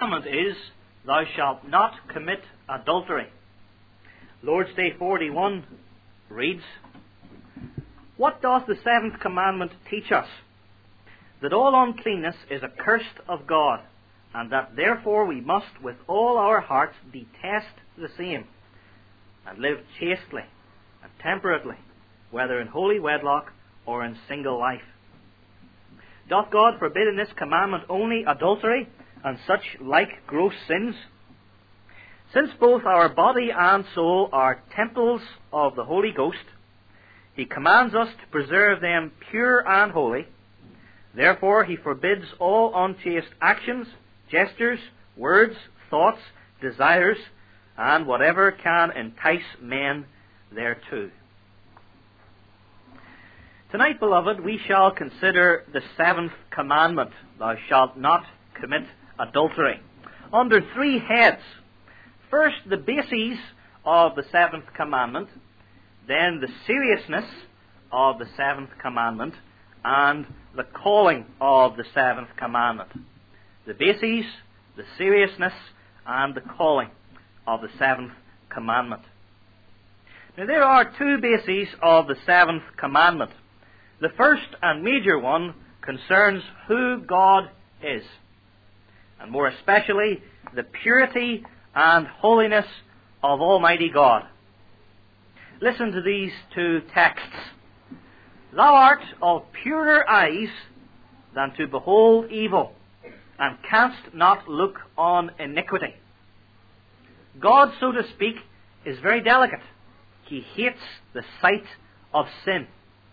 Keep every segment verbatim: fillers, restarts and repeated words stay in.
commandment is, thou shalt not commit adultery. Lord's Day forty-one reads, what doth the seventh commandment teach us? That all uncleanness is accursed of God, and that therefore we must with all our hearts detest the same, and live chastely and temperately, whether in holy wedlock or in single life. Doth God forbid in this commandment only adultery and such like gross sins? Since both our body and soul are temples of the Holy Ghost, He commands us to preserve them pure and holy. Therefore He forbids all unchaste actions, gestures, words, thoughts, desires, and whatever can entice men thereto. Tonight, beloved, we shall consider the seventh commandment, thou shalt not commit adultery, under three heads. First, the bases of the seventh commandment, then the seriousness of the seventh commandment, and the calling of the seventh commandment. The bases, the seriousness, and the calling of the seventh commandment. Now, there are two bases of the seventh commandment. The first and major one concerns who God is, and more especially the purity and holiness of Almighty God. Listen to these two texts. Thou art of purer eyes than to behold evil, and canst not look on iniquity. God, so to speak, is very delicate. He hates the sight of sin.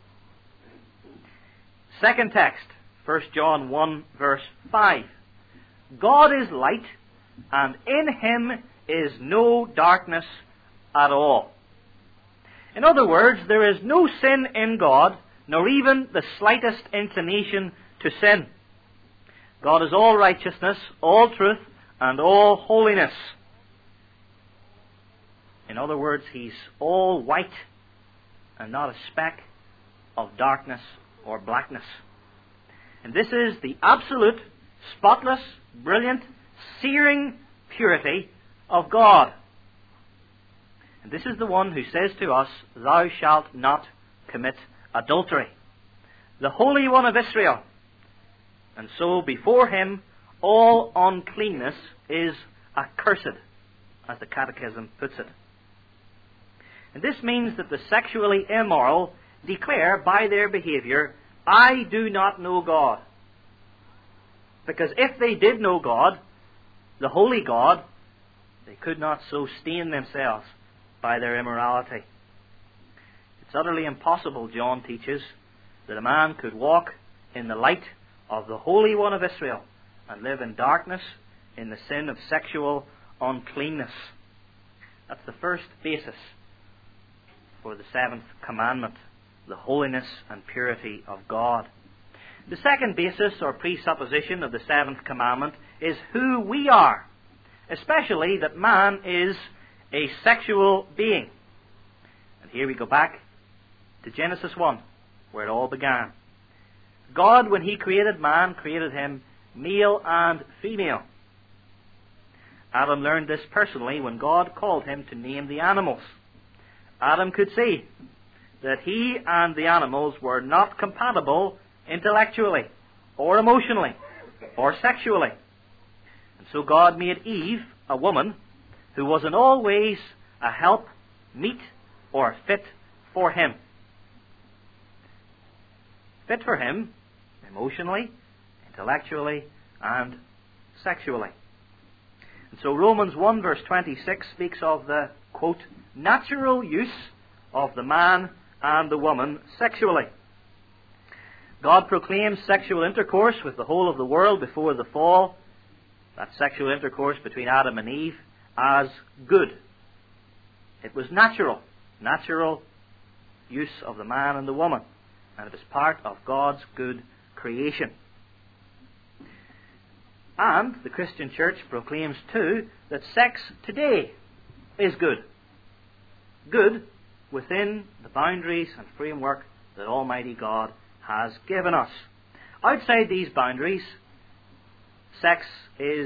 Second text, First John one, verse five. God is light, and in Him is no darkness at all. In other words, there is no sin in God, nor even the slightest inclination to sin. God is all righteousness, all truth, and all holiness. In other words, He's all white, and not a speck of darkness or blackness. And this is the absolute, spotless, brilliant, searing purity of God. And this is the one who says to us, thou shalt not commit adultery. The Holy One of Israel. And so before Him, all uncleanness is accursed, as the Catechism puts it. And this means that the sexually immoral declare by their behavior, I do not know God. Because if they did know God, the holy God, they could not so stain themselves by their immorality. It's utterly impossible, John teaches, that a man could walk in the light of the Holy One of Israel and live in darkness in the sin of sexual uncleanness. That's the first basis for the seventh commandment, the holiness and purity of God. The second basis or presupposition of the seventh commandment is who we are, especially that man is a sexual being. And here we go back to Genesis one, where it all began. God, when He created man, created him male and female. Adam learned this personally when God called him to name the animals. Adam could see that he and the animals were not compatible intellectually, or emotionally, or sexually. And so God made Eve, a woman, who was in all ways a help, meet, or fit for him. Fit for him emotionally, intellectually, and sexually. And so Romans one verse twenty-six speaks of the, quote, natural use of the man and the woman sexually. God proclaims sexual intercourse with the whole of the world before the fall, that sexual intercourse between Adam and Eve, as good. It was natural, natural use of the man and the woman, and it is part of God's good creation. And the Christian church proclaims too that sex today is good. Good within the boundaries and framework that Almighty God has given us. Outside these boundaries, sex is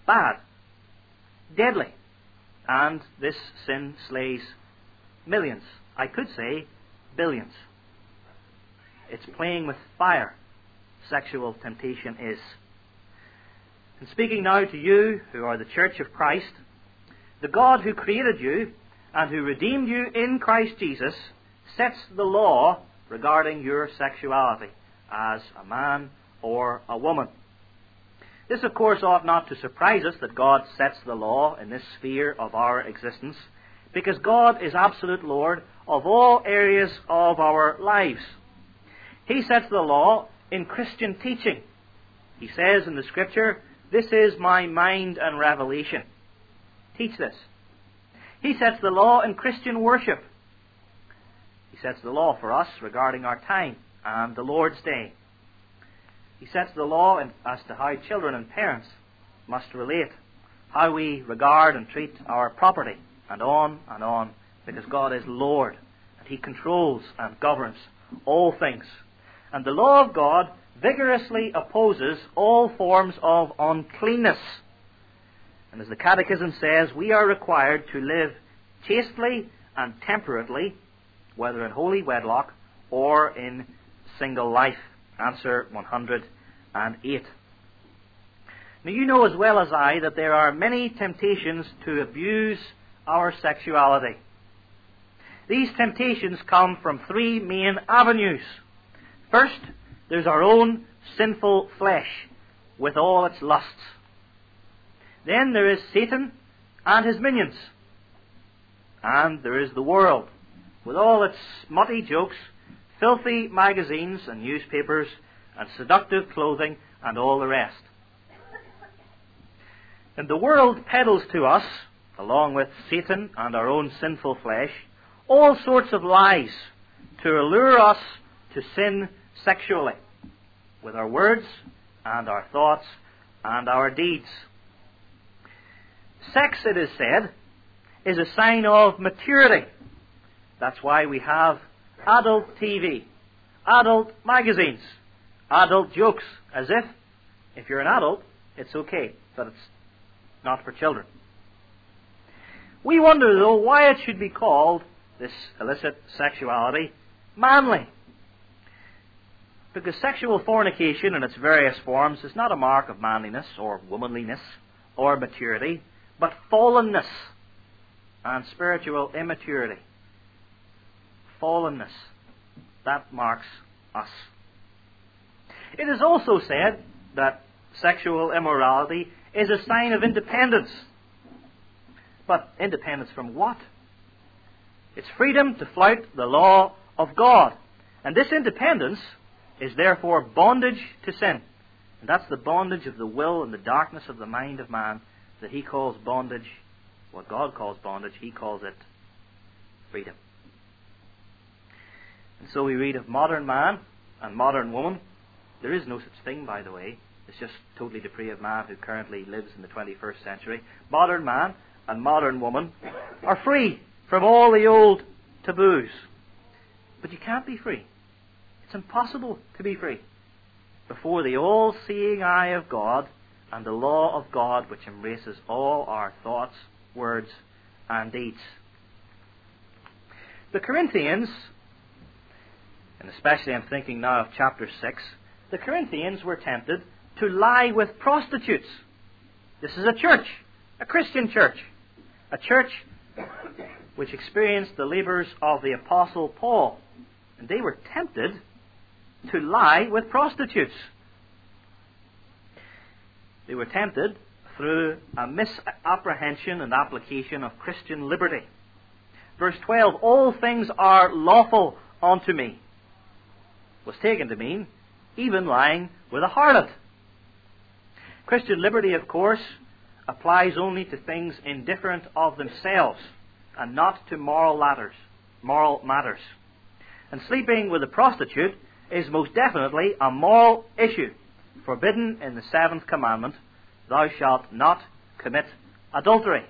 bad, deadly, and this sin slays millions. I could say billions. It's playing with fire. Sexual temptation is. And speaking now to you who are the church of Christ, the God who created you and who redeemed you in Christ Jesus sets the law regarding your sexuality as a man or a woman. This, of course, ought not to surprise us that God sets the law in this sphere of our existence, because God is absolute Lord of all areas of our lives. He sets the law in Christian teaching. He says in the Scripture, "This is my mind and revelation." Teach this. He sets the law in Christian worship. He sets the law for us regarding our time and the Lord's Day. He sets the law in, as to how children and parents must relate, how we regard and treat our property, and on and on, because God is Lord, and He controls and governs all things. And the law of God vigorously opposes all forms of uncleanness. And as the Catechism says, we are required to live chastely and temperately, whether in holy wedlock or in single life. Answer one hundred eight. Now you know as well as I that there are many temptations to abuse our sexuality. These temptations come from three main avenues. First, there's our own sinful flesh with all its lusts. Then there is Satan and his minions. And there is the world with all its smutty jokes, filthy magazines and newspapers, and seductive clothing, and all the rest. And the world peddles to us, along with Satan and our own sinful flesh, all sorts of lies to allure us to sin sexually, with our words and our thoughts and our deeds. Sex, it is said, is a sign of maturity. That's why we have adult T V, adult magazines, adult jokes, as if, if you're an adult, it's okay, but it's not for children. We wonder, though, why it should be called, this illicit sexuality, manly. Because sexual fornication in its various forms is not a mark of manliness or womanliness or maturity, but fallenness and spiritual immaturity. Fallenness. That marks us. It is also said that sexual immorality is a sign of independence. But independence from what? It's freedom to flout the law of God. And this independence is therefore bondage to sin. And that's the bondage of the will and the darkness of the mind of man that he calls bondage. What God calls bondage, he calls it freedom. And so we read of modern man and modern woman. There is no such thing, by the way. It's just totally depraved man who currently lives in the twenty-first century. Modern man and modern woman are free from all the old taboos. But you can't be free. It's impossible to be free before the all-seeing eye of God and the law of God, which embraces all our thoughts, words, and deeds. The Corinthians, and especially I'm thinking now of chapter six, the Corinthians were tempted to lie with prostitutes. This is a church, a Christian church, a church which experienced the labors of the Apostle Paul. And they were tempted to lie with prostitutes. They were tempted through a misapprehension and application of Christian liberty. Verse twelve, all things are lawful unto me, was taken to mean even lying with a harlot. Christian liberty, of course, applies only to things indifferent of themselves and not to moral matters. Moral matters. And sleeping with a prostitute is most definitely a moral issue, forbidden in the seventh commandment, thou shalt not commit adultery.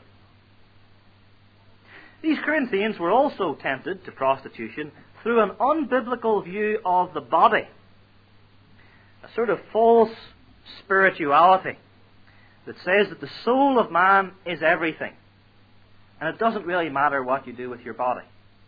These Corinthians were also tempted to prostitution through an unbiblical view of the body, a sort of false spirituality that says that the soul of man is everything, and it doesn't really matter what you do with your body.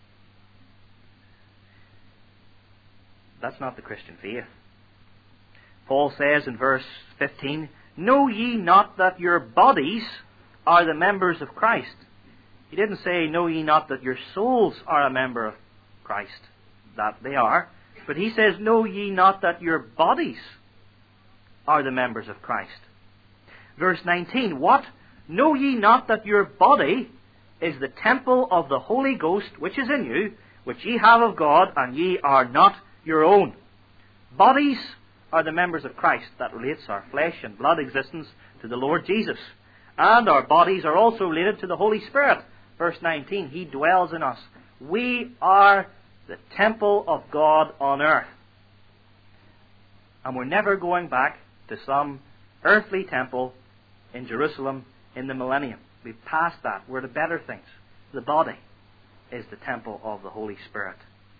That's not the Christian faith. Paul says in verse fifteen, "Know ye not that your bodies are the members of Christ?" He didn't say, "Know ye not that your souls are a member of Christ?" That they are. But he says, "Know ye not that your bodies are the members of Christ?" Verse nineteen, "What? Know ye not that your body is the temple of the Holy Ghost which is in you, which ye have of God, and ye are not your own?" Bodies are the members of Christ. That relates our flesh and blood existence to the Lord Jesus. And our bodies are also related to the Holy Spirit. Verse nineteen, He dwells in us. We are the temple of God on earth. And we're never going back to some earthly temple in Jerusalem in the millennium. We've passed that. We're to better things. The body is the temple of the Holy Spirit.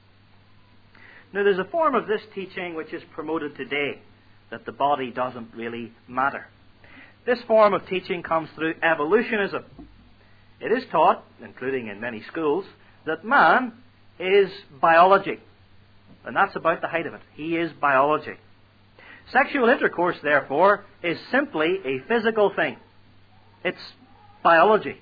Now, there's a form of this teaching which is promoted today, that the body doesn't really matter. This form of teaching comes through evolutionism. It is taught, including in many schools, that man is biology. And that's about the height of it. He is biology. Sexual intercourse, therefore, is simply a physical thing. It's biology.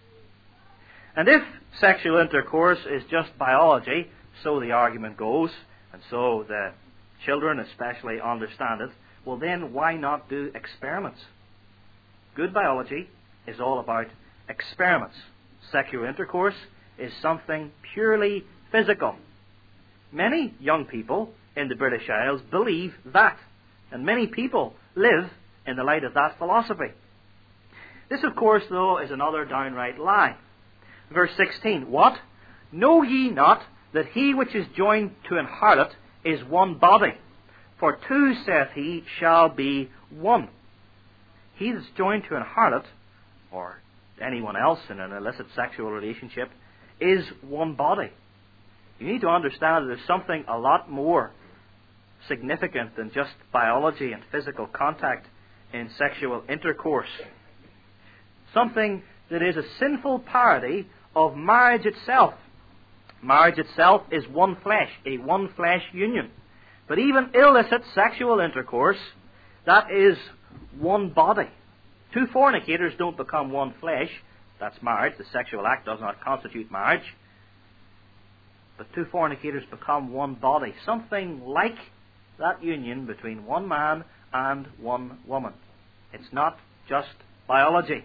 And if sexual intercourse is just biology, so the argument goes, and so the children especially understand it, well then why not do experiments? Good biology is all about experiments. Sexual intercourse is something purely physical. Many young people in the British Isles believe that, and many people live in the light of that philosophy. This, of course, though, is another downright lie. Verse sixteen, "What? Know ye not that he which is joined to an harlot is one body? For two, saith he, shall be one." He that's joined to an harlot, or anyone else in an illicit sexual relationship, is one body. You need to understand that there's something a lot more significant than just biology and physical contact in sexual intercourse. Something that is a sinful parody of marriage itself. Marriage itself is one flesh, a one flesh union. But even illicit sexual intercourse, that is one body. Two fornicators don't become one flesh. That's marriage. The sexual act does not constitute marriage. But two fornicators become one body. Something like that union between one man and one woman. It's not just biology.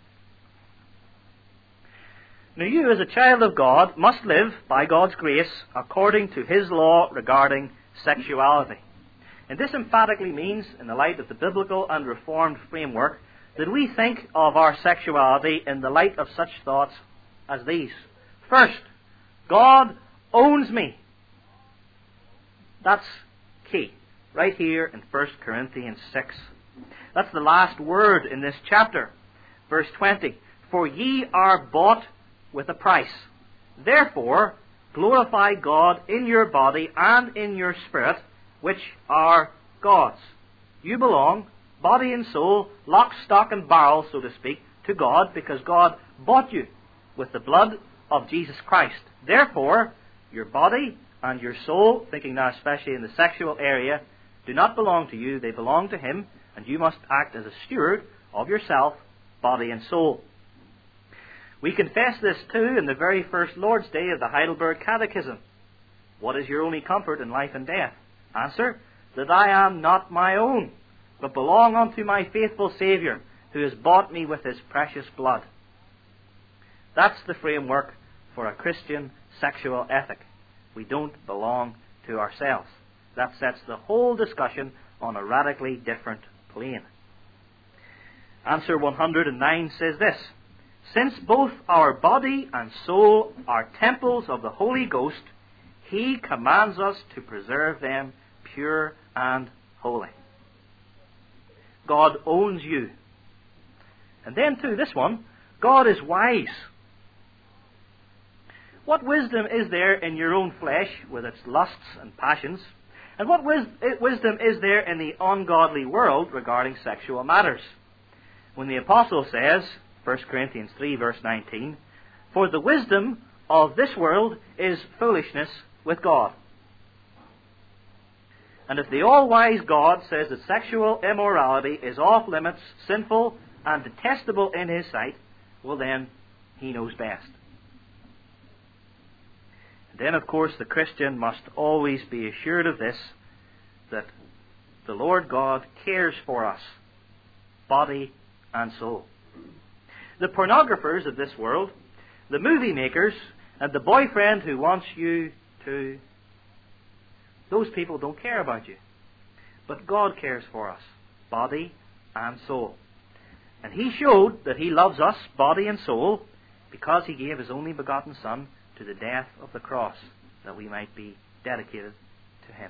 Now you, as a child of God, must live, by God's grace, according to His law regarding sexuality. And this emphatically means, in the light of the biblical and Reformed framework, that we think of our sexuality in the light of such thoughts as these. First, God owns me. That's key. Right here in First Corinthians six. That's the last word in this chapter. Verse twenty. "For ye are bought with a price. Therefore, glorify God in your body and in your spirit, which are God's." You belong, body and soul, lock, stock, and barrel, so to speak, to God, because God bought you with the blood of Jesus Christ. Therefore, your body and your soul, thinking now especially in the sexual area, do not belong to you, they belong to Him, and you must act as a steward of yourself, body and soul. We confess this too in the very first Lord's Day of the Heidelberg Catechism. What is your only comfort in life and death? Answer, that I am not my own, but belong unto my faithful Saviour, who has bought me with His precious blood. That's the framework for a Christian sexual ethic. We don't belong to ourselves. That sets the whole discussion on a radically different plane. Answer one hundred nine says this: "Since both our body and soul are temples of the Holy Ghost, He commands us to preserve them pure and holy." God owns you. And then too, this one, God is wise. What wisdom is there in your own flesh with its lusts and passions? And what wis- wisdom is there in the ungodly world regarding sexual matters? when the apostle says, First Corinthians three verse nineteen, "For the wisdom of this world is foolishness with God." And if the all-wise God says that sexual immorality is off limits, sinful, and detestable in His sight, well then, He knows best. And then, of course, the Christian must always be assured of this, that the Lord God cares for us, body and soul. The pornographers of this world, the movie makers, and the boyfriend who wants you to, those people don't care about you. But God cares for us, body and soul. And He showed that He loves us, body and soul, because He gave His only begotten Son to the death of the cross, that we might be dedicated to Him.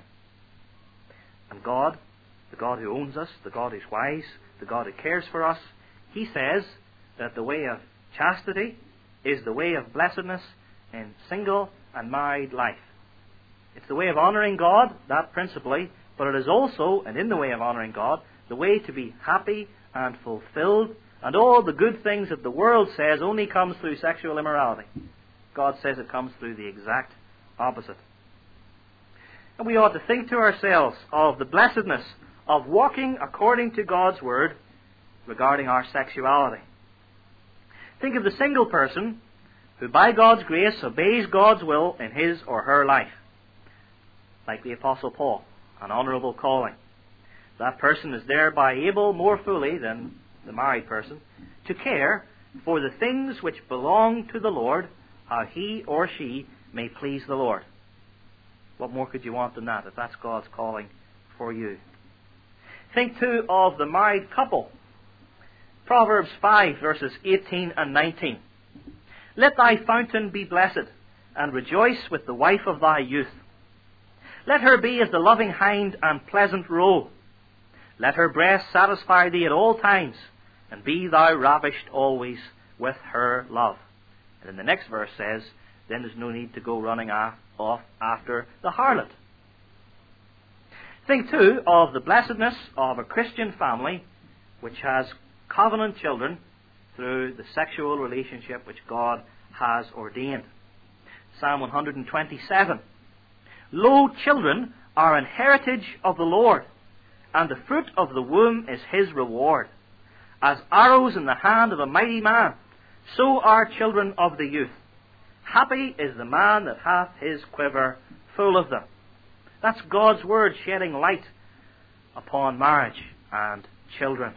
And God, the God who owns us, the God who's wise, the God who cares for us, He says that the way of chastity is the way of blessedness in single and married life. It's the way of honouring God, that principally, but it is also, and in the way of honouring God, the way to be happy and fulfilled, and all the good things that the world says only comes through sexual immorality. God says it comes through the exact opposite. And we ought to think to ourselves of the blessedness of walking according to God's Word regarding our sexuality. Think of the single person who by God's grace obeys God's will in his or her life. Like the Apostle Paul, an honourable calling. That person is thereby able more fully than the married person to care for the things which belong to the Lord, how he or she may please the Lord. What more could you want than that, if that's God's calling for you? Think too of the married couple. Proverbs five verses eighteen and nineteen. "Let thy fountain be blessed, and rejoice with the wife of thy youth. Let her be as the loving hind and pleasant roe. Let her breast satisfy thee at all times, and be thou ravished always with her love." And then the next verse says, then there's no need to go running off after the harlot. Think too of the blessedness of a Christian family which has covenant children through the sexual relationship which God has ordained. Psalm one hundred twenty-seven. "Lo, children are an heritage of the Lord, and the fruit of the womb is His reward. As arrows in the hand of a mighty man, so are children of the youth. Happy is the man that hath his quiver full of them." That's God's Word shedding light upon marriage and children.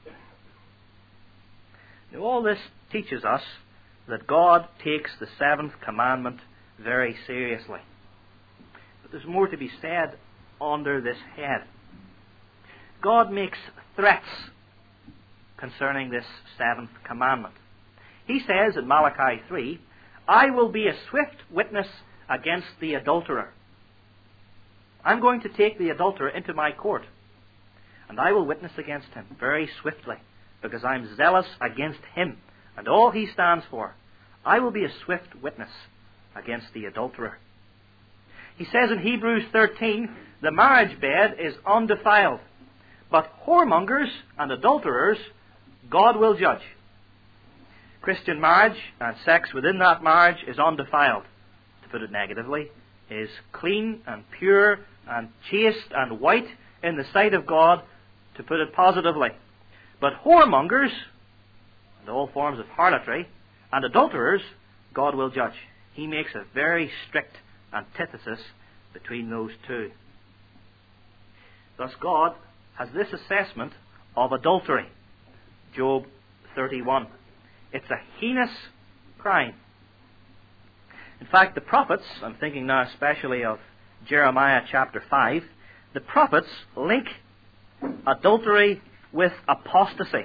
Now, all this teaches us that God takes the seventh commandment very seriously. But there's more to be said under this head. God makes threats concerning this seventh commandment. He says in Malachi three, "I will be a swift witness against the adulterer." I'm going to take the adulterer into my court, and I will witness against him very swiftly, because I'm zealous against him and all he stands for. I will be a swift witness against the adulterer. He says in Hebrews thirteen, the marriage bed is undefiled, but whoremongers and adulterers God will judge. Christian marriage and sex within that marriage is undefiled. To put it negatively, is clean and pure and chaste and white in the sight of God, to put it positively. But whoremongers, and all forms of harlotry, and adulterers, God will judge. He makes a very strict antithesis between those two. Thus God has this assessment of adultery. Job thirty-one. It's a heinous crime. In fact, the prophets, I'm thinking now especially of Jeremiah chapter five, the prophets link adultery with apostasy.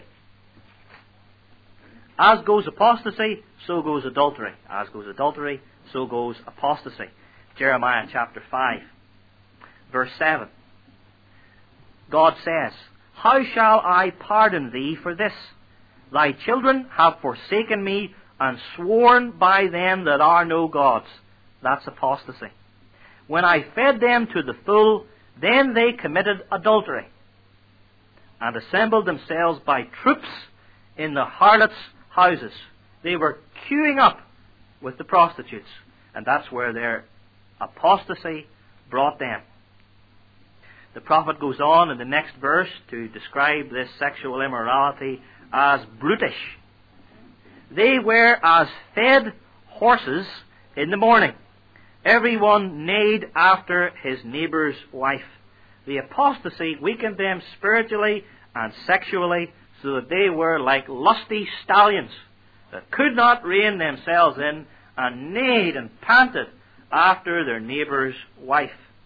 As goes apostasy, so goes adultery. As goes adultery, so goes apostasy. Jeremiah chapter five, verse seven. God says, "How shall I pardon thee for this? Thy children have forsaken me and sworn by them that are no gods." That's apostasy. "When I fed them to the full, then they committed adultery, and assembled themselves by troops in the harlots' houses. They were queuing up with the prostitutes, and that's where their apostasy brought them. The prophet goes on in the next verse to describe this sexual immorality as brutish. They were as fed horses in the morning. Everyone neighed after his neighbour's wife. The apostasy weakened them spiritually and sexually, so that they were like lusty stallions that could not rein themselves in and neighed and panted after their neighbour's wife.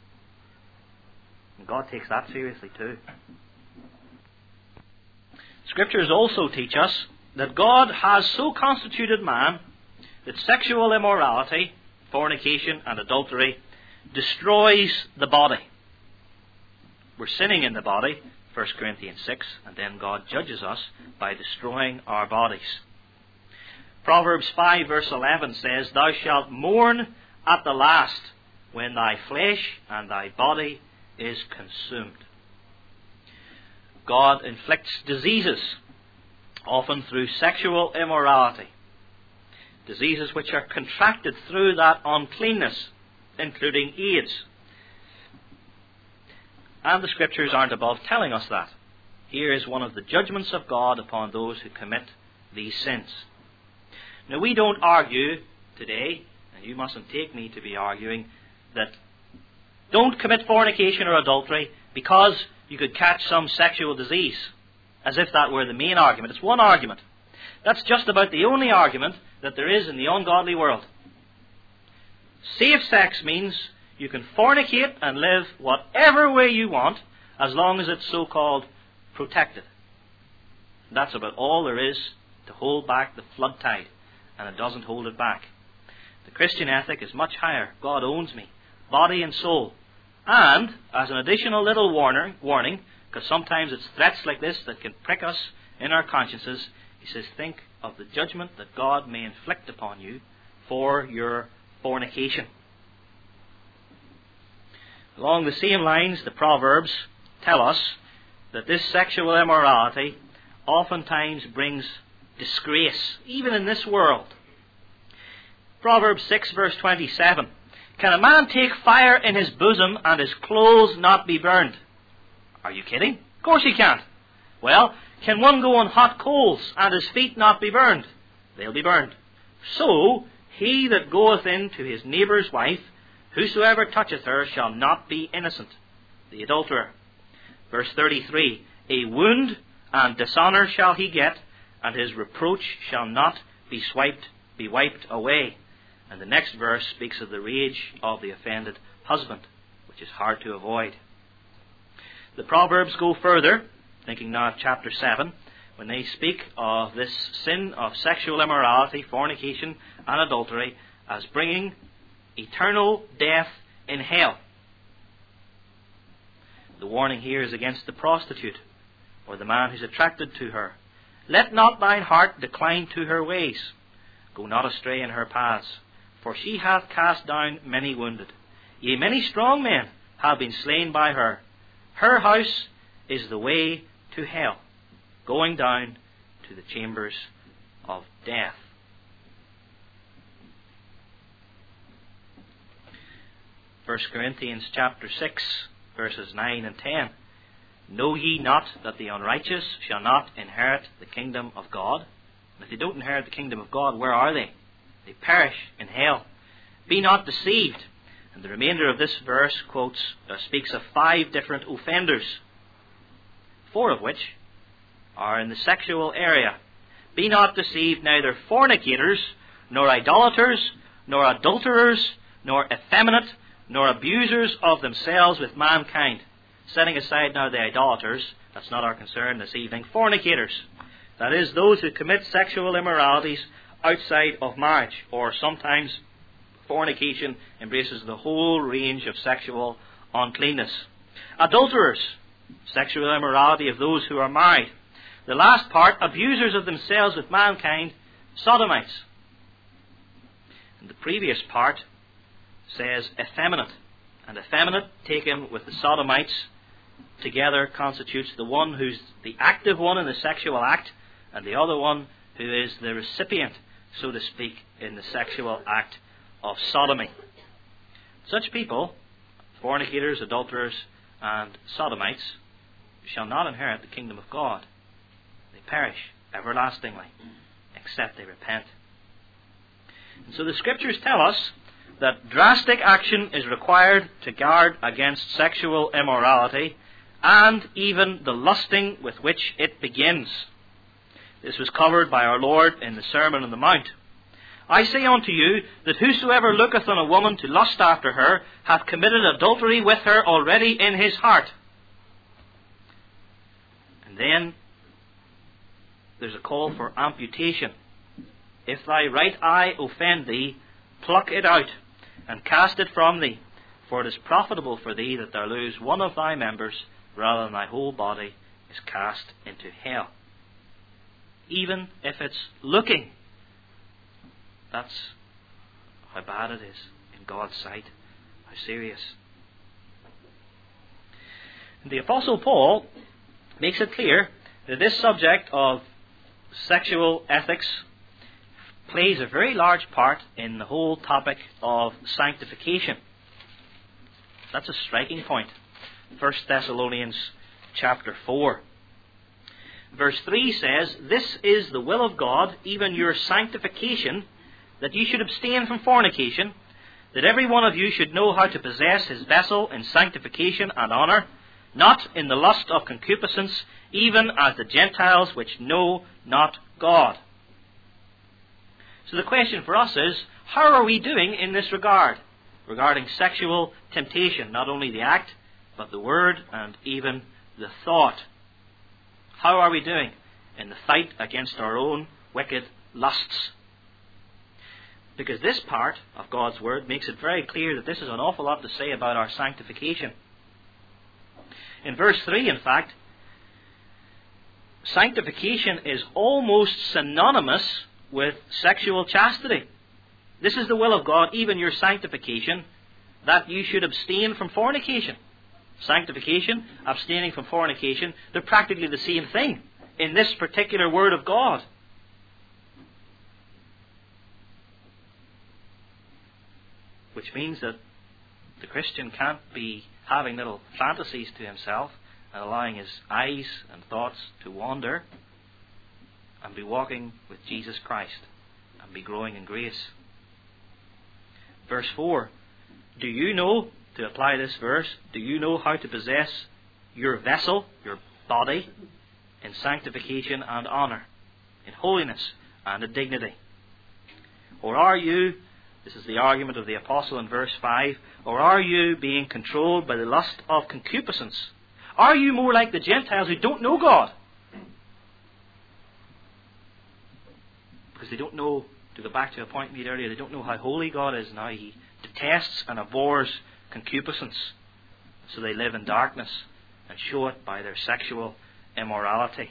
And God takes that seriously too. Scriptures also teach us that God has so constituted man that sexual immorality, fornication and adultery destroys the body. We're sinning in the body, First Corinthians six, and then God judges us by destroying our bodies. Proverbs five verse eleven says, Thou shalt mourn at the last, when thy flesh and thy body is consumed. God inflicts diseases, often through sexual immorality. Diseases which are contracted through that uncleanness, including AIDS. And the Scriptures aren't above telling us that. Here is one of the judgments of God upon those who commit these sins. Now, we don't argue today, and you mustn't take me to be arguing, that don't commit fornication or adultery because you could catch some sexual disease, as if that were the main argument. It's one argument. That's just about the only argument that there is in the ungodly world. Safe sex means you can fornicate and live whatever way you want, as long as it's so-called protected. That's about all there is to hold back the flood tide, and it doesn't hold it back. The Christian ethic is much higher. God owns me, body and soul. And, as an additional little warner, warning, because sometimes it's threats like this that can prick us in our consciences, he says, think of the judgment that God may inflict upon you for your fornication. Along the same lines, the Proverbs tell us that this sexual immorality oftentimes brings disgrace, even in this world. Proverbs six verse twenty-seven. Can a man take fire in his bosom and his clothes not be burned? Are you kidding? Of course he can't. Well, can one go on hot coals and his feet not be burned? They'll be burned. So, he that goeth in to his neighbour's wife, whosoever toucheth her shall not be innocent. The adulterer. Verse thirty-three. A wound and dishonour shall he get, and his reproach shall not be swiped, be wiped away. And the next verse speaks of the rage of the offended husband, which is hard to avoid. The Proverbs go further, thinking now of chapter seven, when they speak of this sin of sexual immorality, fornication and adultery as bringing eternal death in hell. The warning here is against the prostitute, or the man who's attracted to her. Let not thine heart decline to her ways. Go not astray in her paths. For she hath cast down many wounded. Yea, many strong men have been slain by her. Her house is the way to hell, going down to the chambers of death. First Corinthians chapter six, verses nine and ten. Know ye not that the unrighteous shall not inherit the kingdom of God? And if they don't inherit the kingdom of God, where are they? They perish in hell. Be not deceived. And the remainder of this verse quotes, uh, speaks of five different offenders, four of which are in the sexual area. Be not deceived, neither fornicators, nor idolaters, nor adulterers, nor effeminate, nor abusers of themselves with mankind. Setting aside now the idolaters, that's not our concern this evening. Fornicators, that is, those who commit sexual immoralities outside of marriage, or sometimes fornication embraces the whole range of sexual uncleanness. Adulterers, sexual immorality of those who are married. The last part, abusers of themselves with mankind, sodomites. And the previous part says effeminate. And effeminate, taken with the sodomites together, constitutes the one who's the active one in the sexual act, and the other one who is the recipient, so to speak, in the sexual act of sodomy. Such people, fornicators, adulterers, and sodomites, shall not inherit the kingdom of God. They perish everlastingly, except they repent. And so the Scriptures tell us that drastic action is required to guard against sexual immorality and even the lusting with which it begins. This was covered by our Lord in the Sermon on the Mount. I say unto you that whosoever looketh on a woman to lust after her hath committed adultery with her already in his heart. And then there's a call for amputation. If thy right eye offend thee, pluck it out, and cast it from thee. For it is profitable for thee that thou lose one of thy members, rather than thy whole body is cast into hell. Even if it's looking. That's how bad it is in God's sight. How serious. And the Apostle Paul makes it clear that this subject of sexual ethics plays a very large part in the whole topic of sanctification. That's a striking point. First Thessalonians chapter four. Verse three says, "This is the will of God, even your sanctification, that you should abstain from fornication, that every one of you should know how to possess his vessel in sanctification and honour, not in the lust of concupiscence, even as the Gentiles which know not God." So the question for us is, how are we doing in this regard, regarding sexual temptation, not only the act, but the word and even the thought? How are we doing in the fight against our own wicked lusts? Because this part of God's Word makes it very clear that this is an awful lot to say about our sanctification. In verse three, in fact, sanctification is almost synonymous with sexual chastity. This is the will of God, even your sanctification, that you should abstain from fornication. Sanctification, abstaining from fornication, they're practically the same thing in this particular Word of God. Which means that the Christian can't be having little fantasies to himself and allowing his eyes and thoughts to wander, and be walking with Jesus Christ and be growing in grace. Verse four, do you know, to apply this verse, do you know how to possess your vessel, your body, in sanctification and honour, in holiness and in dignity? Or are you, this is the argument of the apostle in verse five, or are you being controlled by the lust of concupiscence? Are you more like the Gentiles who don't know God? Because they don't know, to go back to a point made earlier, they don't know how holy God is now. He detests and abhors concupiscence. So they live in darkness and show it by their sexual immorality.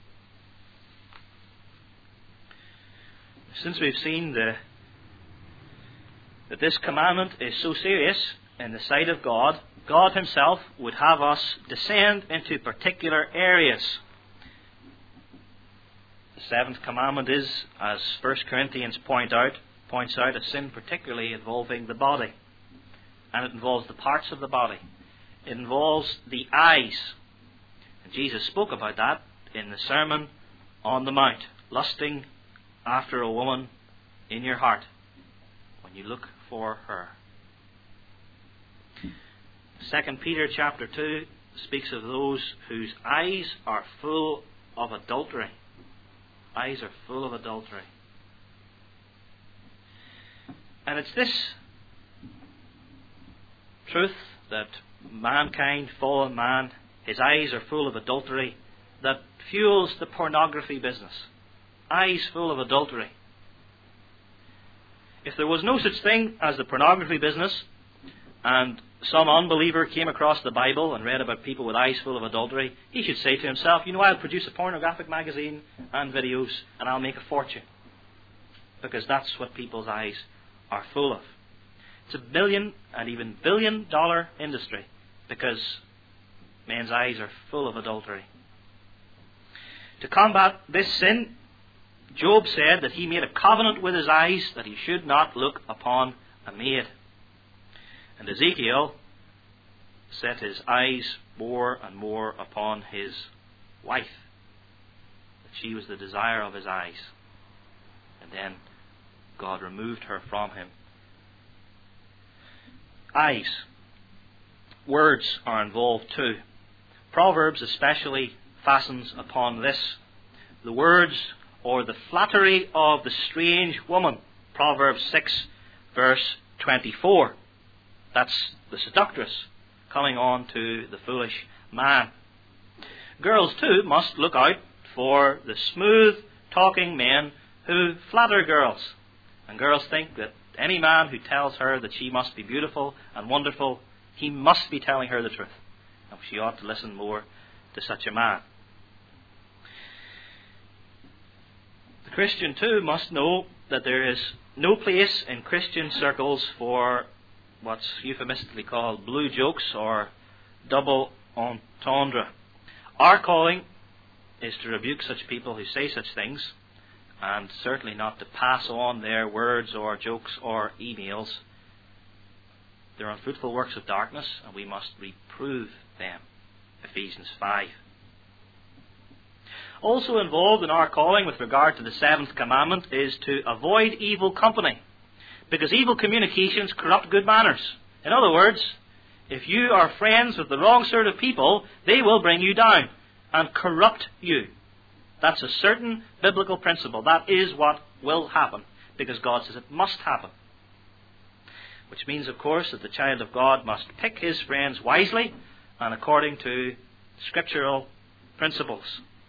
Since we've seen the, that this commandment is so serious in the sight of God, God Himself would have us descend into particular areas. The seventh commandment is, as First Corinthians point out, points out, a sin particularly involving the body. And it involves the parts of the body. It involves the eyes. And Jesus spoke about that in the Sermon on the Mount. Lusting after a woman in your heart when you look for her. Second Peter chapter two speaks of those whose eyes are full of adultery. Eyes are full of adultery. And it's this truth that mankind, fallen man, his eyes are full of adultery, that fuels the pornography business. Eyes full of adultery. If there was no such thing as the pornography business, and some unbeliever came across the Bible and read about people with eyes full of adultery, he should say to himself, you know, I'll produce a pornographic magazine and videos and I'll make a fortune. Because that's what people's eyes are full of. It's a billion and even billion dollar industry because men's eyes are full of adultery. To combat this sin, Job said that he made a covenant with his eyes that he should not look upon a maid. And Ezekiel set his eyes more and more upon his wife, that she was the desire of his eyes. And then God removed her from him. Eyes. Words are involved too. Proverbs especially fastens upon this. The words or the flattery of the strange woman. Proverbs six verse twenty-four. That's the seductress coming on to the foolish man. Girls too must look out for the smooth talking men who flatter girls. And girls think that any man who tells her that she must be beautiful and wonderful, he must be telling her the truth. And she ought to listen more to such a man. The Christian too must know that there is no place in Christian circles for what's euphemistically called blue jokes or double entendre. Our calling is to rebuke such people who say such things, and certainly not to pass on their words or jokes or emails. They're unfruitful works of darkness, and we must reprove them. Ephesians five. Also involved in our calling with regard to the seventh commandment is to avoid evil company, because evil communications corrupt good manners. In other words, if you are friends with the wrong sort of people, they will bring you down and corrupt you. That's a certain biblical principle. That is what will happen, because God says it must happen. Which means, of course, that the child of God must pick his friends wisely and according to scriptural principles.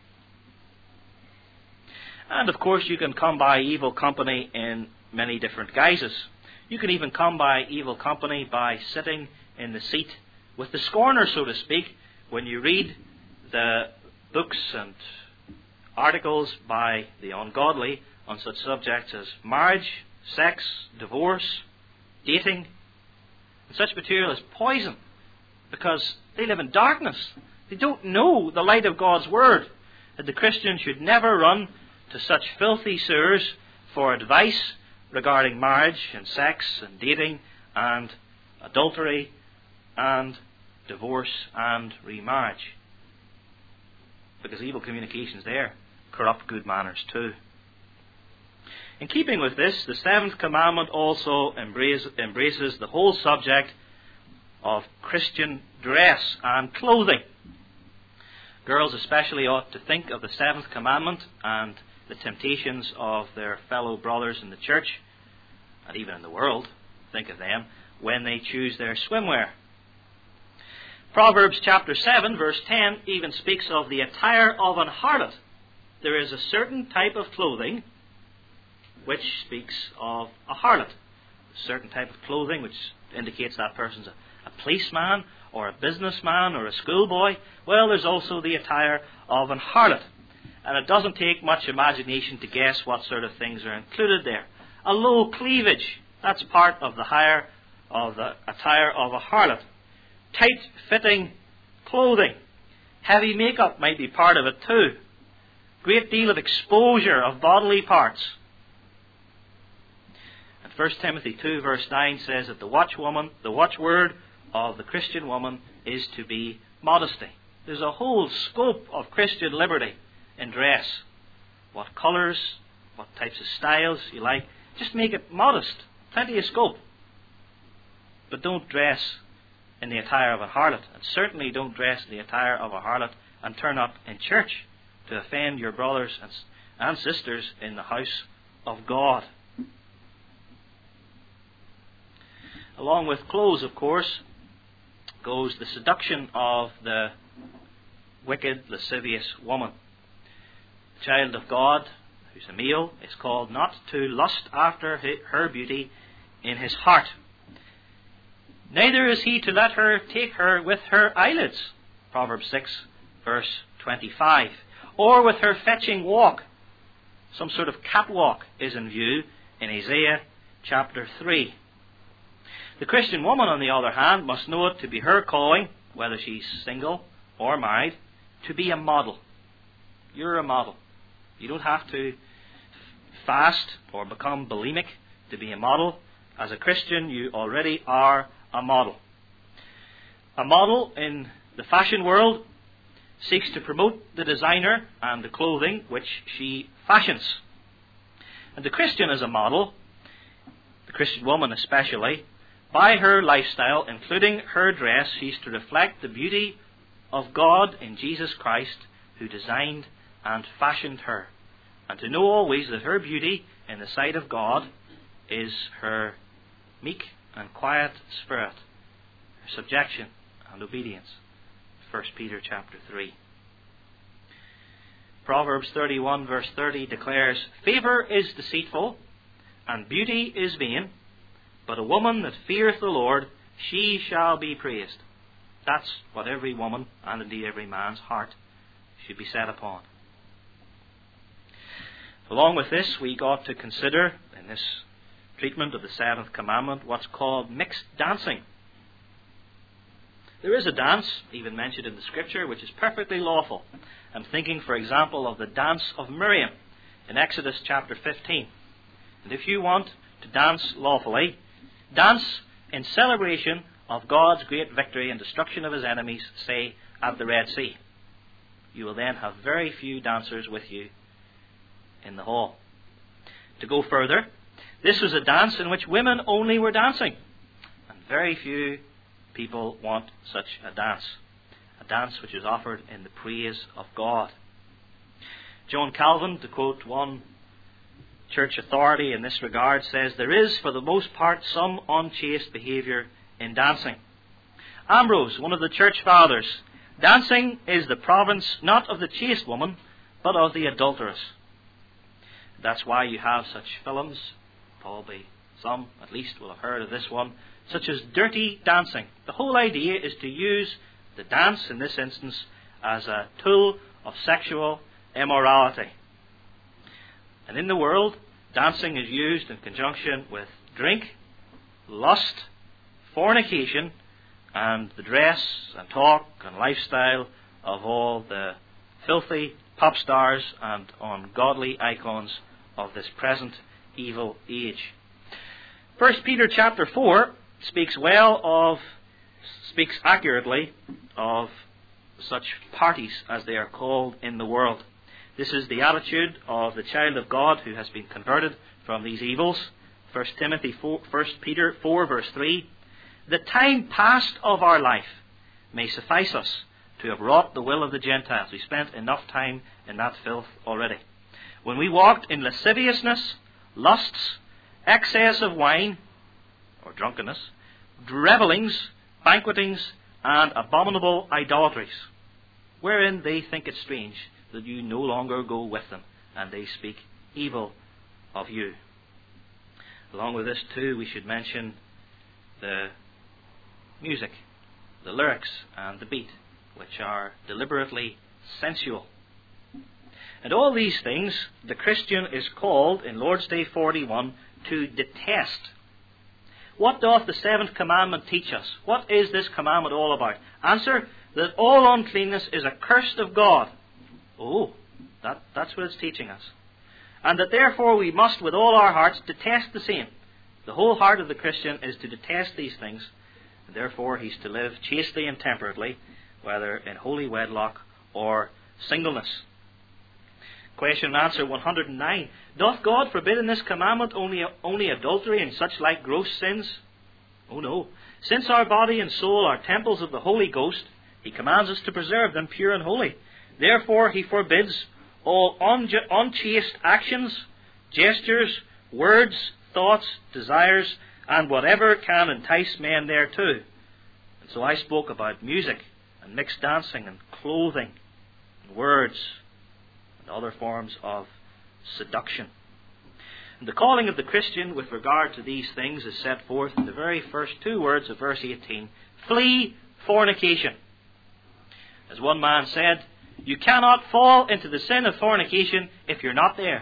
And, of course, you can come by evil company in many different guises. You can even come by evil company by sitting in the seat with the scorner, so to speak, when you read the books and articles by the ungodly on such subjects as marriage, sex, divorce, dating. And such material is poison, because they live in darkness. They don't know the light of God's Word. That the Christian should never run to such filthy sewers for advice regarding marriage and sex and dating and adultery and divorce and remarriage. Because evil communications there corrupt good manners too. In keeping with this, the seventh commandment also embrace, embraces the whole subject of Christian dress and clothing. Girls especially ought to think of the seventh commandment and the temptations of their fellow brothers in the church, and even in the world, think of them, when they choose their swimwear. Proverbs chapter seven, verse ten, even speaks of the attire of an harlot. There is a certain type of clothing which speaks of a harlot. A certain type of clothing which indicates that person's a, a policeman or a businessman or a schoolboy. Well, there's also the attire of an harlot. And it doesn't take much imagination to guess what sort of things are included there. A low cleavage, that's part of the higher of the attire of a harlot. Tight-fitting clothing. Heavy makeup might be part of it too. Great deal of exposure of bodily parts. And First Timothy two verse nine says that the watchwoman, the watchword of the Christian woman is to be modesty. There's a whole scope of Christian liberty in dress. What colours, what types of styles you like. Just make it modest. Plenty of scope. But don't dress in the attire of a harlot. And certainly don't dress in the attire of a harlot and turn up in church to offend your brothers and, and sisters in the house of God. Along with clothes, of course, goes the seduction of the wicked, lascivious woman. The child of God, who's a male, is called not to lust after her beauty in his heart. Neither is he to let her take her with her eyelids, Proverbs six, verse twenty-five, or with her fetching walk. Some sort of catwalk is in view in Isaiah chapter three. The Christian woman, on the other hand, must know it to be her calling, whether she's single or married, to be a model. You're a model. You don't have to fast or become bulimic to be a model. As a Christian, you already are a model. A model in the fashion world seeks to promote the designer and the clothing which she fashions. And the Christian as a model, the Christian woman especially, by her lifestyle, including her dress, she's to reflect the beauty of God in Jesus Christ, who designed and fashioned her. And to know always that her beauty in the sight of God is her meek and quiet spirit, her subjection and obedience. First Peter chapter three. Proverbs thirty-one verse thirty declares, "Favour is deceitful, and beauty is vain, but a woman that feareth the Lord, she shall be praised." That's what every woman, and indeed every man's heart, should be set upon. Along with this, we got to consider, in this treatment of the seventh commandment, what's called mixed dancing. There is a dance, even mentioned in the Scripture, which is perfectly lawful. I'm thinking, for example, of the dance of Miriam in Exodus chapter fifteen. And if you want to dance lawfully, dance in celebration of God's great victory and destruction of his enemies, say, at the Red Sea. You will then have very few dancers with you in the hall. To go further, this was a dance in which women only were dancing. And very few people want such a dance. A dance which is offered in the praise of God. John Calvin, to quote one church authority in this regard, says, "There is, for the most part, some unchaste behaviour in dancing." Ambrose, one of the church fathers, "Dancing is the province not of the chaste woman, but of the adulteress." That's why you have such films, probably some at least will have heard of this one, such as Dirty Dancing. The whole idea is to use the dance, in this instance, as a tool of sexual immorality. And in the world, dancing is used in conjunction with drink, lust, fornication, and the dress and talk and lifestyle of all the filthy pop stars and ungodly icons of this present evil age. First Peter chapter four speaks well of, speaks accurately of such parties as they are called in the world. This is the attitude of the child of God who has been converted from these evils. First Timothy four, First Peter four verse three. "The time past of our life may suffice us to have wrought the will of the Gentiles." We spent enough time in that filth already. "When we walked in lasciviousness, lusts, excess of wine," or drunkenness, "revellings, banquetings, and abominable idolatries, wherein they think it strange that you no longer go with them, and they speak evil of you." Along with this too, we should mention the music, the lyrics, and the beat, which are deliberately sensual. And all these things the Christian is called in Lord's Day forty-one to detest. What doth the seventh commandment teach us? What is this commandment all about? Answer, that all uncleanness is accursed of God. Oh, that, that's what it's teaching us. And that therefore we must with all our hearts detest the same. The whole heart of the Christian is to detest these things, and therefore he's to live chastely and temperately, whether in holy wedlock or singleness. Question and answer one hundred nine. Doth God forbid in this commandment only, only adultery and such like gross sins? Oh no. Since our body and soul are temples of the Holy Ghost, he commands us to preserve them pure and holy. Therefore he forbids all unja- unchaste actions, gestures, words, thoughts, desires, and whatever can entice men thereto. And so I spoke about music and mixed dancing and clothing and words and other forms of seduction. And the calling of the Christian with regard to these things is set forth in the very first two words of verse eighteen. Flee fornication. As one man said, you cannot fall into the sin of fornication if you're not there.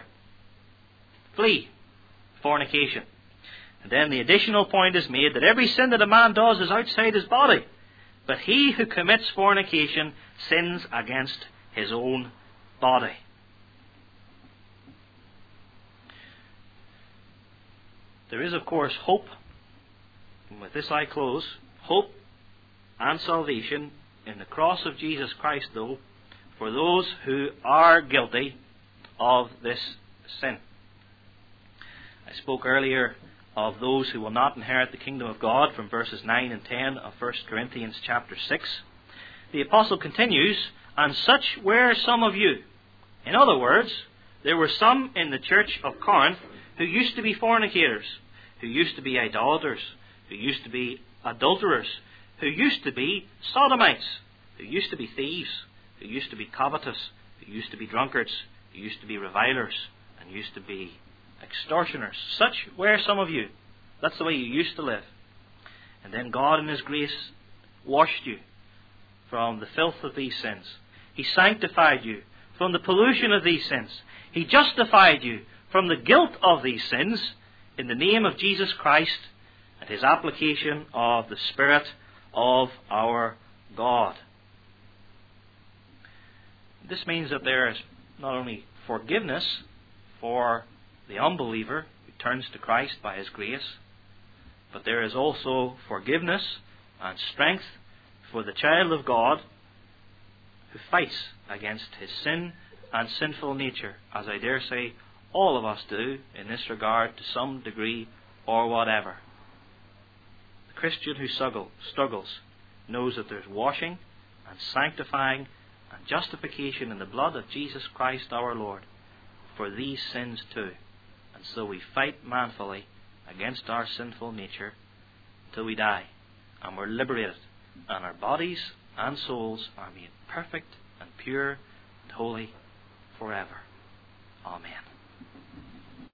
Flee fornication. And then the additional point is made that every sin that a man does is outside his body. But he who commits fornication sins against his own body. There is, of course, hope, and with this I close, hope and salvation in the cross of Jesus Christ, though, for those who are guilty of this sin. I spoke earlier of those who will not inherit the kingdom of God from verses nine and ten of First Corinthians chapter six. The apostle continues, and such were some of you. In other words, there were some in the church of Corinth who used to be fornicators, who used to be idolaters, who used to be adulterers, who used to be sodomites, who used to be thieves, who used to be covetous, who used to be drunkards, who used to be revilers, and used to be extortioners. Such were some of you. That's the way you used to live. And then God in His grace washed you from the filth of these sins. He sanctified you from the pollution of these sins. He justified you from the guilt of these sins in the name of Jesus Christ and His application of the Spirit of our God. This means that there is not only forgiveness for the unbeliever who turns to Christ by His grace, but there is also forgiveness and strength for the child of God who fights against his sin and sinful nature, as I dare say all of us do in this regard to some degree or whatever. The Christian who struggles knows that there's washing and sanctifying and justification in the blood of Jesus Christ our Lord for these sins too. And so we fight manfully against our sinful nature till we die, and we're liberated, and our bodies and souls are made perfect and pure and holy forever. Amen.